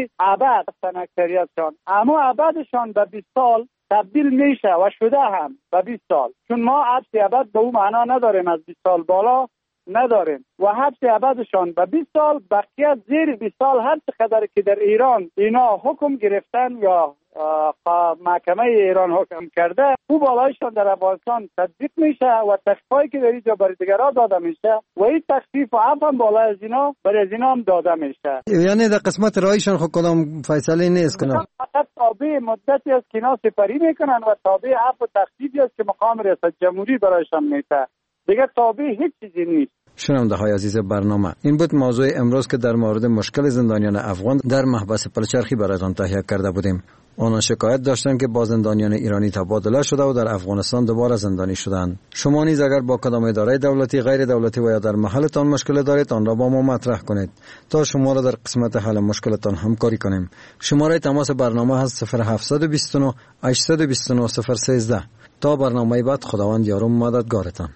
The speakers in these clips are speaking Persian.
که ابد هستن اکثریتشان، اما ابدشان به 20 سال تبدیل میشه و شده هم به 20 سال، چون ما حبس ابد به اون معنا نداریم، از 20 سال بالا نداریم و حبس ابدشان به 20 سال، بقیه زیر 20 سال هر چقدر که در ایران اینا حکم گرفتن یا محکمه ایران حکم کرده، او بالایشان در افغانستان تطبیق میشه و تخفیفی که در اینجا برای دیگران داده میشه و این تخفیف و عفو هم بالای از اینا برای از اینا هم داده میشه. یعنی در قسمت رایشان خود کدام فیصله نیست کنه، فقط تابع مدتی است که اینا سپری میکنن و تابع عفو و تخفیفی است که مقام ریاست جمهوری برایشان میده، دیگه تابع هیچ چیزی نیست. شنونده های عزیز برنامه، این بود موضوع امروز که در مورد مشکل زندانیان افغان در محبس پلچرخی برایتان تهیه کرده بودیم. آنها شکایت داشتند که با زندانیان ایرانی تبادله شده و در افغانستان دوباره زندانی شدند. شما نیز اگر با کدام اداره دولتی، غیر دولتی و یا در محلتان مشکل دارید، آن را با ما مطرح کنید تا شما را در قسمت حل مشکلتان همکاری کنیم. شماره تماس برنامه هست 0729 829 013. تا برنامه بعد، خداوند یار و مددگارتان.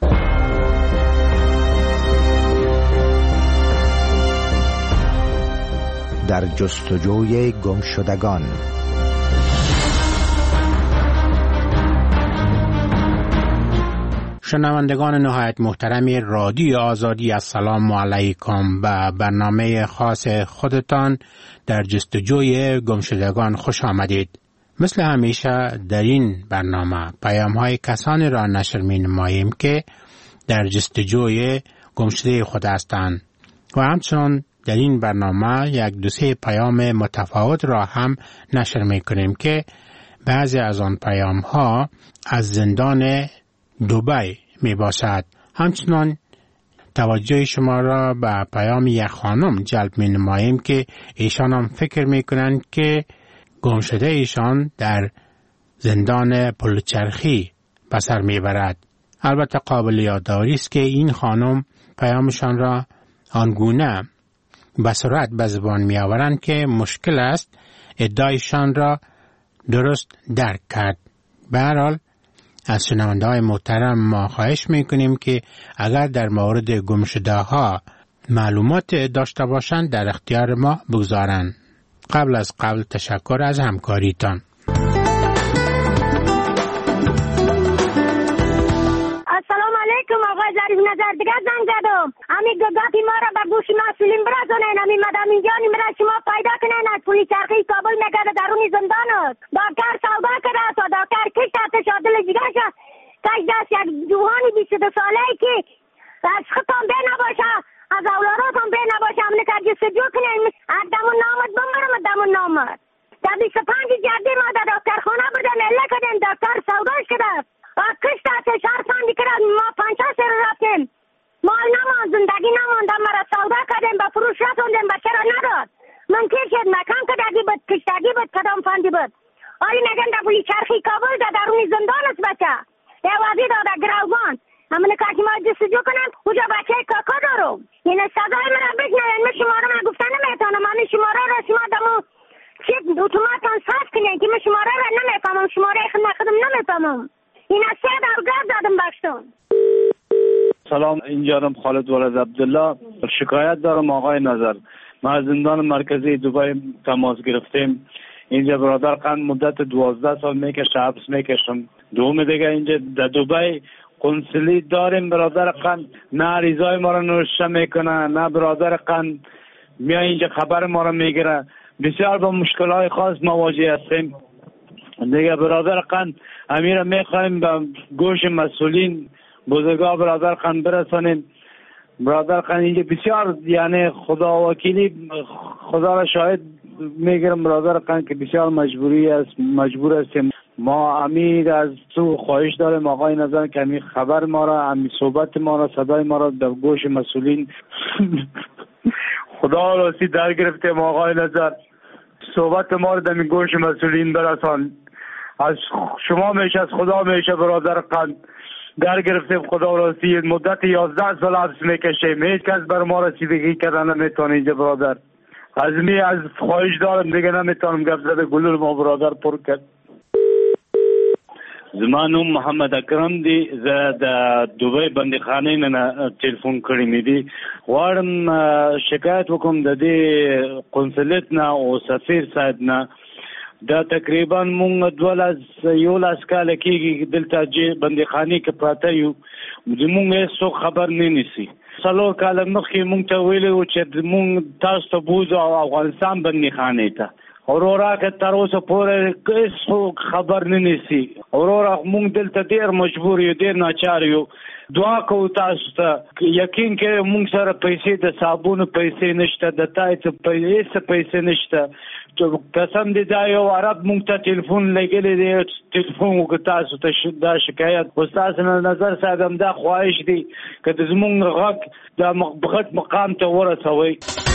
در جستجوی گمشدگان. شنوندگان نهایت محترم رادیو آزادی، السلام علیکم. به برنامه خاص خودتان در جستجوی گمشدگان خوش آمدید. مثل همیشه در این برنامه پیام‌های کسانی را نشر می‌نماییم که در جستجوی گمشده خود هستند و همچنان در این برنامه یک دو سه پیام متفاوت را هم نشر می‌کنیم که بعضی از آن پیام‌ها از زندان دبی می باشد. همچنان توجه شما را به پیام یک خانم جلب می نماییم که ایشان هم فکر می کنند که گمشده ایشان در زندان پلچرخی به سر می برد. البته قابل یادداری است که این خانم پیامشان را آنگونه به سرعت به زبان می آورند که مشکل است ادعایشان را درست درک کرد. به هر حال از شنونده های محترم ما خواهش میکنیم که اگر در مورد گمشده ها معلومات داشته باشند در اختیار ما بگذارند. قبل از قبل تشکر از همکاریتان. السلام علیکم آقای ظریف نظر، دیگه زنگ زدم. همین گفتی ما را به گوش مسئولین برسونین، همین مدام اینجا را شما پیدا کنین. از پلیس چرخی کابل نگرده درونی زندان است. دکتر سودا کرده است و دکتر کشت است شادل جگرش کشت است. یک جوانی 22 ساله که از خطان بی نباشه، از اولاداتان بی نباشه، همین که جستجو کنین. از دمون نامد بمرم، دمون نامد. در 25 جدی ما در دکتر خانه بودن اله کردیم، دکتر سوداش کرده است و کشت است شرفندی کرد. ما 50 سر رفتیم، مال نمان، زندگی نماند، مرا سودا کردیم، به فروش رسوندیم، بچه را نداد. منکر شد، مکان کدگی بود، کشتگی بود، کدام فندی بود. آلی نگن در پولی چرخی کابل در درونی زندان است بچه. یه وزی داده گروگان. همونه که ما جستجو کنم، اوجا بچه کاکا دارم. این سزای مرا بشنوین، من شما را من گفتن نمیتونم. من شماره را شما دمو چیز اتوماتان صرف کنین که من شماره را نمیفهمم، شماره خدمت خودم نمیفهمم. این از 3 درگاه زدم بخشتون. سلام، اینجا خالد ولد عبدالله. شکایت دارم آقای نظر. ما از زندان مرکزی دبی تماس گرفتیم. اینجا برادر قند مدت 12 سال میکشه، حبس میکشم. دوم دیگه اینجا در دبی قنصلی داریم، برادر قند نه ریزای ما را نوشته میکنه، نه برادر قند میای اینجا خبر ما را میگیره. بسیار با مشکلات خاص مواجه هستیم. دیگه برادر قند امیر میخوایم به گوش مسئولین بزرگا برادر قند برسانیم. برادر قند اینجا بسیار، یعنی خدا وکیلی، خدا را شاهد میگیرم برادر قند که بسیار مجبور هستیم. ما امیر از تو خواهش داریم آقای نظر که همین خبر ما را، همین صحبت ما را، صدای ما را در گوش مسئولین خدا راستی در گرفتیم آقای نظر، صحبت ما را در گوش مسئولین برسان. از شما میشه، از خدا میشه برادر قند در گرفتیم. خدا راستی مدت 11 سال حبس میکشیم، هیچ کس بر ما رسیدگی کردن نمیتونه اینجا برادر. از خواهش دارم دیگه نمیتونم گپ زده گلول ما برادر پر کرد. زمانم محمد اکرم دی، زه د دوبۍ بندیخانې نه ټلیفون کړی مې دی. غواړم شکایت وکم د دې قنصلیت نه او سفیر صاحب نه. دا تقریبا مونږ 12 کاله کېږي دلته چې بندیخانې کې پراته یو، زمونږ هېڅوک خبر نه نیسي. 4 کاله مخکې مونږ ته ویلي وو چې مونږ تاسو ته بوځو افغانستان بندیخانې ته. اورورا که تر اوسه پورې هېڅوک خبر نه نیسي. اورورا مونږ دلته ډېر مجبور یو، ډېر ناچار یو. دعا کوو تاسو ته، یقین کې مونږ سره پیسې د صابونو پیسې نشته، د تای څه پیسې نشته. قسم دې دا یو عرب مونږ ته ټلیفون لګېلی دی، ټلیفون وکړه تاسو ته دا شکایت. استاد نظر صاحب هم دا خواهش دی که د زمونږ غږ د غټ مقام ته ورسوئ.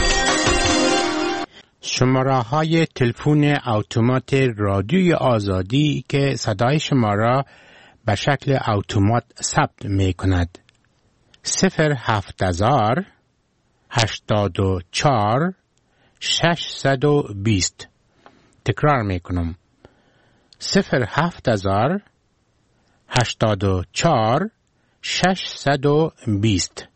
شماره های تلفن اتومات رادیوی آزادی که صدای شما را به شکل اتومات ثبت می کند 07000 84 620. تکرار می کنم 07000 84 620.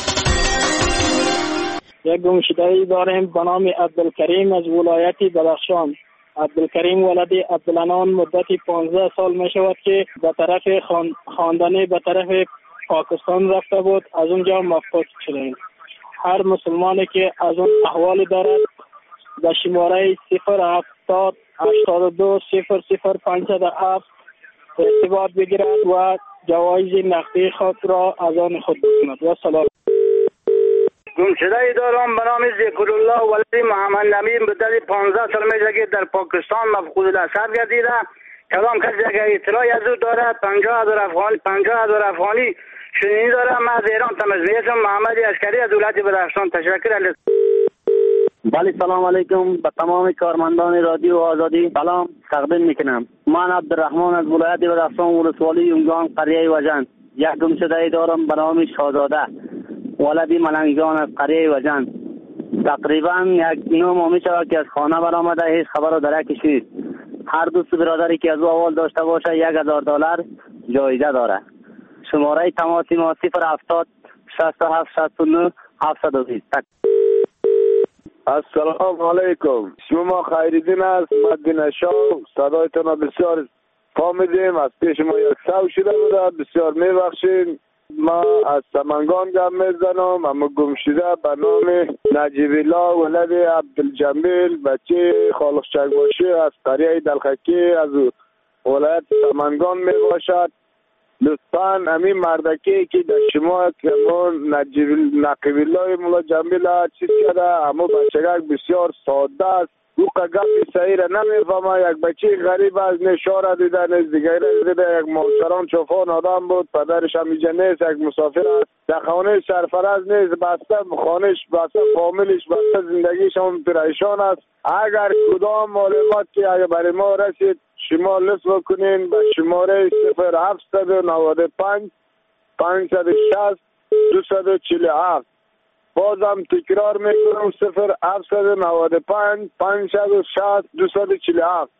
یک گمشده‌ای داریم به نام عبدالکریم از ولایت بدخشان. عبدالکریم ولد عبدالعنان مدت 15 سال می شود که به طرف خواندنی به طرف پاکستان رفته بود، از اونجا مفقود شدیم. هر مسلمانی که از اون احوال دارد به شماره 070 82 00 507 ارتباط بگیرد و جوایز نقدی خود را از آن خود بکند. و سلام. گمشده‌ای دارم به نام ذکر الله ولد محمد نبی مدت 15 سال میشه که در پاکستان مفقود الاسد گردیده. کدام کسی اگر اطلاعی از او دارد 50,000 افغانی شنیدنی دارم. من از ایران تماس میگیرم. محمد عسکری از ولایت بدخشان. تشکر. بله سلام علیکم به تمام کارمندان رادیو آزادی سلام تقدیم میکنم. من عبدالرحمن از ولایت بدخشان ولسوالی یونگان قریه وجند. یک گمشده‌ای دارم به نام شاهزاده ولدی ملنگیان از قریه وجند. تقریبا 1 ماه می شود که از خانه برآمده، هیچ خبر و درکی نیست. هر دوست برادری که از او اول داشته باشه $1,000 جایزه داره. شماره تماسی ما 070 67 69 720. السلام علیکم. شما خیریدین است. مدینه شاه صدایتان بسیار فهمیدیم. از پیش ما یک سو شده بوده، بسیار میبخشین. ما از سمنگان گم میزنم. اما گمشده به نام نجیب الله ولد عبدالجمیل بچه خالق چکباشی از قریه دلخکی از ولایت سمنگان می باشد. لطفاً همین مردکی که در شما که نقیب الله مولا جمیل چیز کرده، اما بچگک بسیار ساده است. او قگفی صحیح را نمیفهمه. یک بچه غریب از نشاره دیده نیست، دیگه دیده. یک محترم چوفان آدم بود، پدرش هم اینجا نیست، یک مسافر است. در خانه سرفراز نیست، بسته خانهش، بسته فامیلش، بسته زندگیش هم پریشان است. اگر کدام معلوماتی اگر برای ما رسید شما لطف بکنین به شماره 0795 560 247. بازم تکرار میکنم 0795 560 247.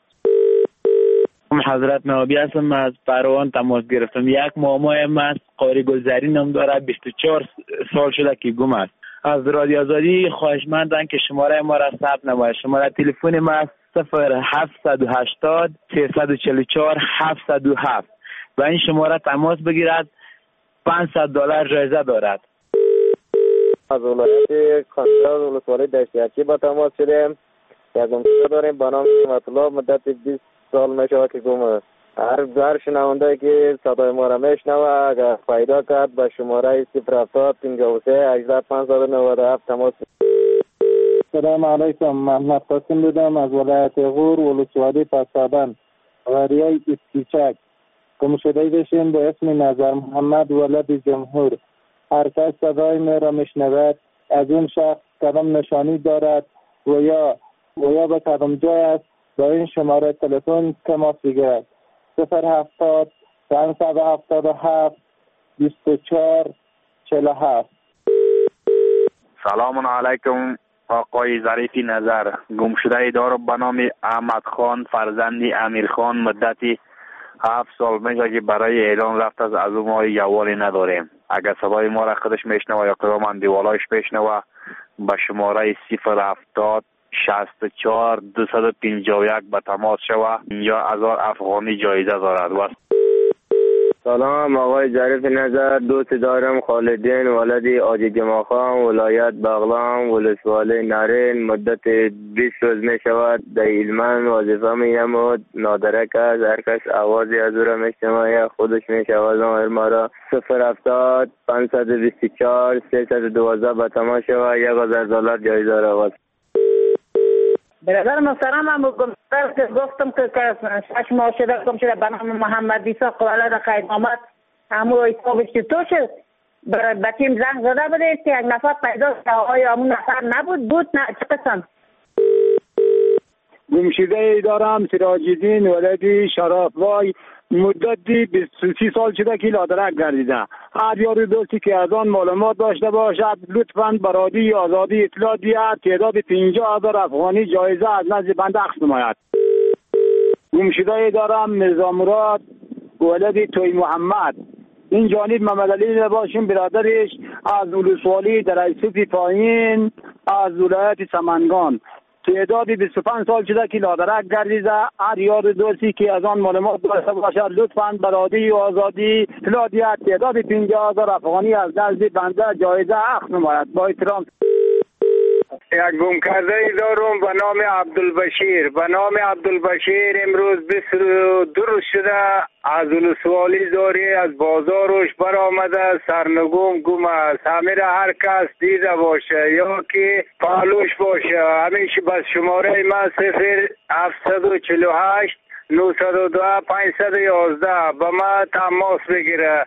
حضرت نوابی هستم، از پروان تماس گرفتم. یک مامایم است، قاری گلزری نام داره، 24 سال شده که گم است. از رادیو آزادی خواهشمندم که شماره ما را ثبت نمایید. شماره تلفن ما است 0780 344 707. و این شماره تماس بگیرد. $500 جایزه دارد. از ولایت کانداز ولسوالی دشتیاچی با تماس شدیم. یک گمشده داریم به نام نعمت الله مدت 20 سال میشه که گم است. هر شنونده که صدای ما را میشنوه اگر پیدا کرد به شماره 070 53 18 597 تماس. سلام علیکم. محمد قاسم بودم از ولایت غور ولسوالی پسابند قریه استیچک. گمشده‌ای داشتیم به اسم نظر محمد ولد جمهور. هر کس صدای ما را میشنود از این شخص کدام نشانی دارد و یا به کدام جای است با این شماره تلفن تماس بگیرد. 070 577 24 47. سلام علیکم آقای ظریفی نظر. گمشده‌ای دارم به نام احمد خان فرزند امیر خان مدتی 7 سال میشه که برای اعلان رفت از ما یوالی نداریم. اگر صدای ما را خودش میشنوه یا کدام اندیوالایش میشنوه به شماره 070 64 251 به تماس شوه. 50,000 افغانی جایزه دارد. سلام آقای ظریف نظر، دوست دارم خالدین ولدی آجی جماخان ولایت بغلان ولسوالی نارین. مدت 20 روز می شود در علمان وظیفه می نمود. نادرک است، هر کس آوازی از او را می شنوه خودش می شود ما را 070 524 312 به تماس شوه. $1,000 جایزه را. برادر محترم، هم گفتم که 6 ماه شده گم شده به نام محمد عیسی قواله در قید آمد. همون حسابش چطور شد؟ به تیم زنگ زده بوده که یک نفر پیدا شد. آیا همون نفر نبود نه چه قسم؟ گمشده دارم سراج الدین ولدی شرافوای. مدتی 23 سال شده که لادرک گردیده. هر یار دوستی که از آن معلومات داشته باشد لطفاً به رادیوی آزادی اطلاع دهد. تعداد 50,000 افغانی جایزه از نزد بنده اخذ نماید. گمشده دارم مرزا مراد ولدی توی محمد. این جانب محمد علی باشیم برادرش از ولسوالی در ایسوفی پایین از ولایت سمنگان. تعداد 25 سال شده که لادرک گردیده. هر یار دوستی که از آن معلومات داشته باشد لطفاً به رادیوی آزادی اطلاع دهد. تعداد 50,000 افغانی از نزد بنده جایزه اخذ نماید. با احترام. یک گم کرده ای دارم به نام عبدالبشیر. به نام عبدالبشیر امروز 22 روز شده از ولسوالی داری از بازارش برآمده. سرنگون گم است. همه هر کس دیده باشه یا که پهلوش باشه همیشه بس شماره من 0748 902 511 به ما تماس بگیره.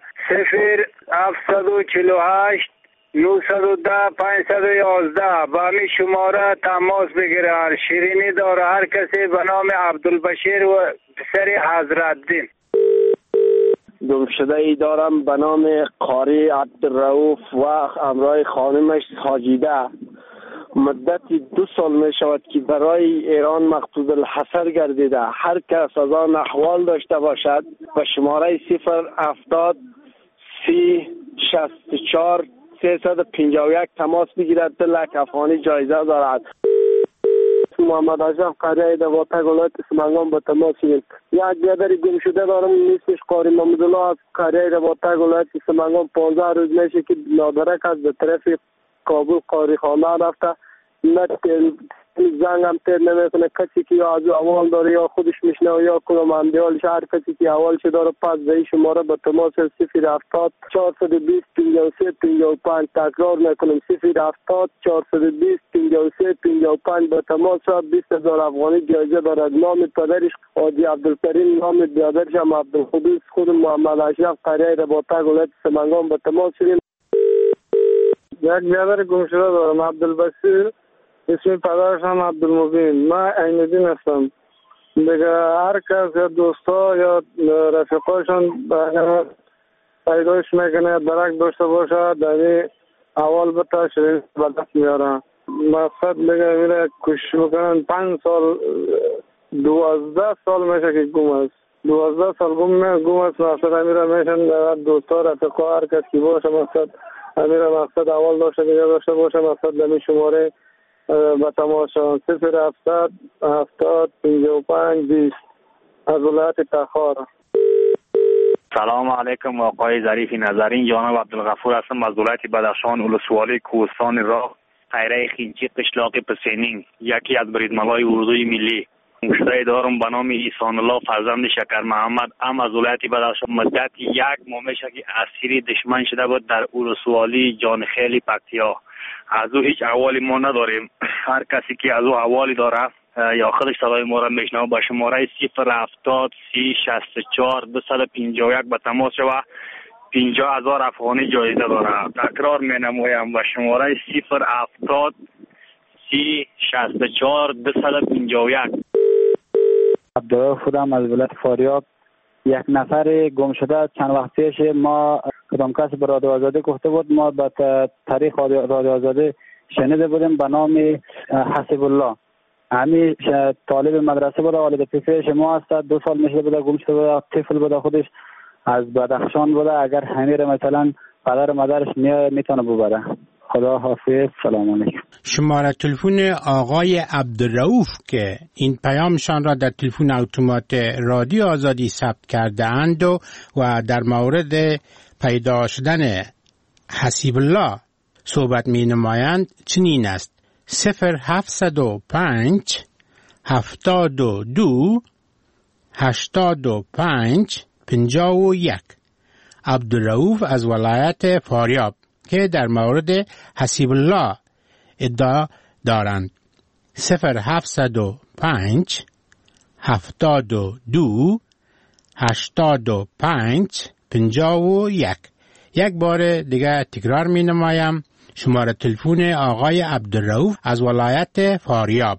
0748 910 511 با همین شماره تماس بگیرن. شیرینی داره هر کسی به نام عبدالبشیر و پسر حضرت دین. گمشده ای دارم به نام قاری عبدالرؤوف و همراه خانمش حاجیده. مدت 2 سال می شود که برای ایران مقصود الحصر گردیده. هر کس از آن احوال داشته باشد به شماره 070 30 64 351 تماس بگیرد. 2 لک افغانی جایزه دارد. محمد اشرف قریه در واقع ولایت سمنگان به تماس گیرید. یک برادر گم شده دارم نیستش قاری محمدالله از قریه در واقع ولایت سمنگان. 15 روز میشه که لادرک از به طرف کابل قاری خانه رفته. نه زنگ هم تیر نمیکنه. کسی که از اول داره یا خودش میشنه یا کلمندیالش هر کسی که اولش داره پس به شماره به تماس 070 420 53 55 تکرار میکنم 070 420 53 55 به تماس 20,000 افغانی جایزه دارد. نام پدرش حاجی عبدالکریم، نام برادرش هم عبدالقدوس، خود محمد اشرف قریه رباطه ولایت سمنگان به تماس شدیم. یک برادر گم شده دارم عبدالبشیر، اسم پدرش هم عبدالمبین. من عین‌الدین هستم. دیگه هر کس یا دوستا یا رفیقاشون پیدایش میکنه درک داشته باشه در اول بتا شرین به دست میاره. مقصد دیگه میره کشش میکنن. 5 سال 12 سال میشه که گم است. 12 سال گم است. مقصد امیره میشن دوستا رفیقا هر کس که باشه. مقصد امیره مقصد اول داشته دیگه داشته باشه. مقصد دمی شماره به تماس 070 70 55 20 از ولایت تخار. سلام علیکم آقای ظریف نظرین. جناب عبدالغفور هستم از ولایت بدخشان ولسوالی کوهستان راه خیره خینچی قشلاق پسینین. یکی از بریدملای اردوی ملی. گمشده دارم به نام ایسان الله فرزند شکر محمد. هم از ولایت بدخشان. مدت 1 ماه میشه که اسیر دشمن شده بود در ولسوالی جانخیلی پکتیا. از او هیچ احوالی ما نداریم. هر کسی که از او احوالی داره یا خودش صدای ما را میشنوه به شماره 070 30 64 251 به تماس شوه. 50,000 افغانی جایزه داره. تکرار می نمایم به شماره 070 30 64 251. عبدالله خودم از ولایت فاریاب. یک نفر گم شده چند وقت پیش ما کدام کسی به رادیو آزادی گفته بود. ما به تاریخ رادیو آزادی شنیده بودیم به نام حسب الله. همین طالب مدرسه بوده، والد پسرش ما هست، 2 سال میشه بوده گم شده بوده، طفل بوده، خودش از بدخشان بوده. اگر همین مثلا پدر و مادرش میتونه ببره. خدا حافظ. سلام علیکم. شماره تلفن آقای عبدالرؤوف که این پیامشان را در تلفن اتومات رادیو آزادی ثبت کرده اند و در مورد پیدا شدن حسیب الله صحبت می نمایند چنین است: 0705 72 85 51. عبدالرؤوف از ولایت فاریاب که در مورد حسیب الله ادعا دارند. 0705 72 85 51. یک بار دیگه تکرار می نمایم. شماره تلفن آقای عبدالرؤوف از ولایت فاریاب: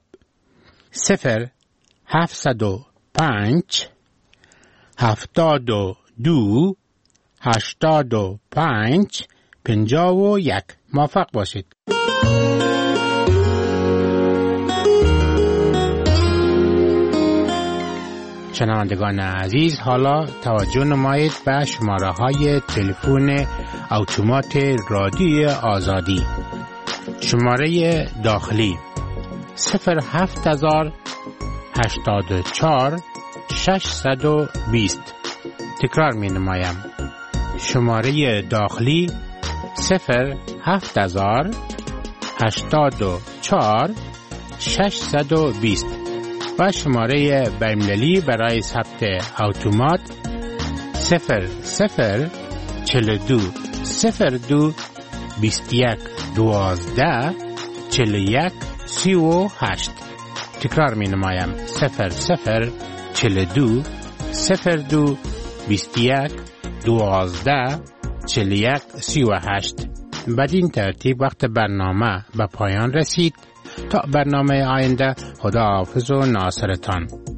0705 72 85 51. موفق باشید. شنوندگان عزیز، حالا توجه نمایید به شماره های تلفن اتومات رادیو آزادی. شماره داخلی 07084 620. تکرار می نمایم. شماره داخلی 07084 620 و شماره بین‌المللی برای ثبت اتومات 0042 02 21 12 41 38. تکرار می نمایم. 0042 02 21 12 41 38. بدین ترتیب وقت برنامه به پایان رسید. تا برنامه آینده، خدا حافظ و ناصرتان.